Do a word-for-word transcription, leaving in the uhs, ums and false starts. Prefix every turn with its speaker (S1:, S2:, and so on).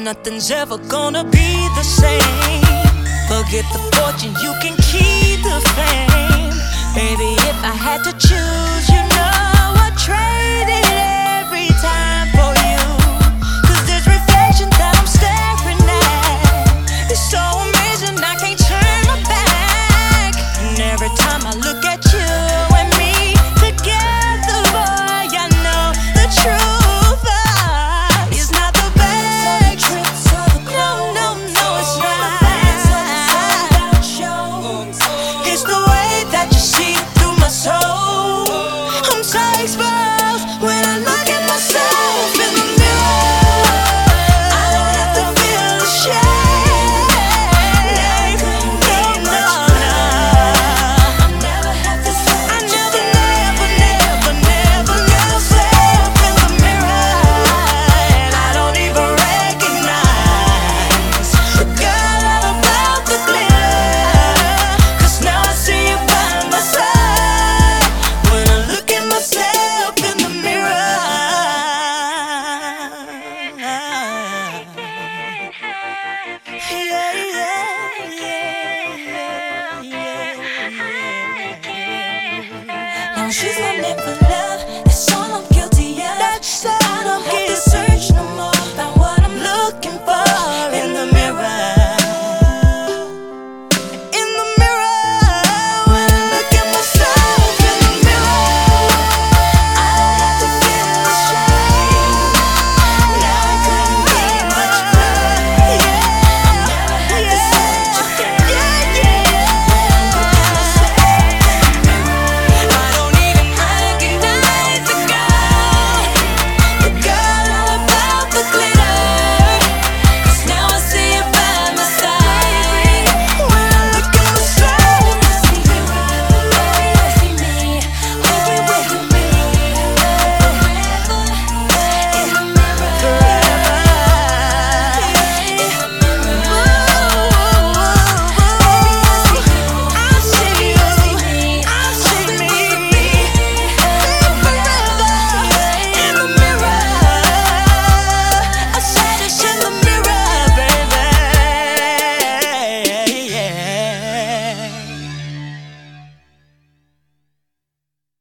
S1: nothing's ever gonna be the same. Forget the fortune, you can keep the fame. Baby, if I had to choose, you know I'd trade it every time for you. Cause this reflection that I'm staring at is so amazing, I can't turn my back. And every time I look at you and me together, boy, I know the truth uh, is not the bad tricks or the clothes. No, no, no, it's not. It's the way that you see through my soul. I'm so exposed when I look at myself in the mirror. I don't have to feel ashamed. No, no, no. I never have to say I never, never, never, never look myself in the mirror. And I don't even recognize the girl out about the glitter. Cause now I see you by my side when I look at myself in the mirror. Yeah, yeah, yeah, yeah, yeah. Now she's gonna never let